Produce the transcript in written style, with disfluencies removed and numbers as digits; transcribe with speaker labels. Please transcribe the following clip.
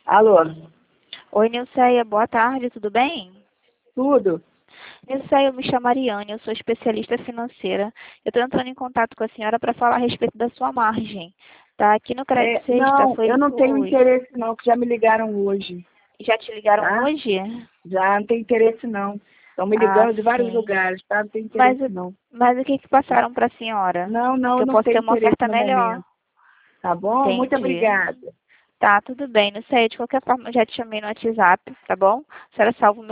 Speaker 1: Alô,
Speaker 2: Oi, Nilceia, boa tarde, tudo bem?
Speaker 1: tudo?
Speaker 2: Nilceia, eu me chamo Ariane, eu sou especialista financeira. Eu estou entrando em contato com a senhora para falar a respeito da sua margem. Tá? Aqui no Crédito Sexta
Speaker 1: Não,
Speaker 2: foi
Speaker 1: eu não tenho
Speaker 2: incluído.
Speaker 1: interesse não, que já me ligaram hoje,
Speaker 2: Já te ligaram
Speaker 1: tá?
Speaker 2: hoje?
Speaker 1: Já não tenho interesse não. Estão me
Speaker 2: Ah,
Speaker 1: ligando de vários
Speaker 2: sim.
Speaker 1: lugares, tá? Não tenho
Speaker 2: Mas,
Speaker 1: interesse não.
Speaker 2: mas o que que passaram para a senhora?
Speaker 1: Não,
Speaker 2: Que
Speaker 1: eu
Speaker 2: eu
Speaker 1: não
Speaker 2: posso ter
Speaker 1: tenho
Speaker 2: uma
Speaker 1: interesse
Speaker 2: oferta
Speaker 1: no
Speaker 2: melhor.
Speaker 1: momento. Tá bom? Muito
Speaker 2: Entendi.
Speaker 1: obrigada.
Speaker 2: Tá, tudo bem, Nilceia. De qualquer forma, eu já te chamei no WhatsApp, tá bom? A senhora salva o